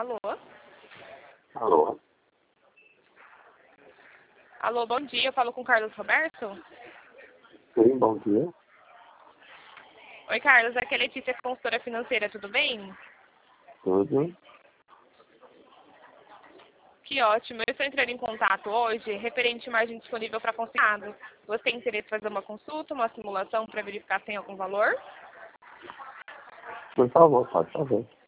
Alô? Alô? Alô, bom dia. Eu falo com o Carlos Roberto? Sim, bom dia. Oi, Carlos. Aqui é a Letícia, consultora financeira. Tudo bem? Tudo? Que ótimo. Eu estou entrando em contato hoje referente à margem disponível para consignado. Você tem interesse em fazer uma consulta, uma simulação para verificar se tem algum valor? Por favor, pode fazer.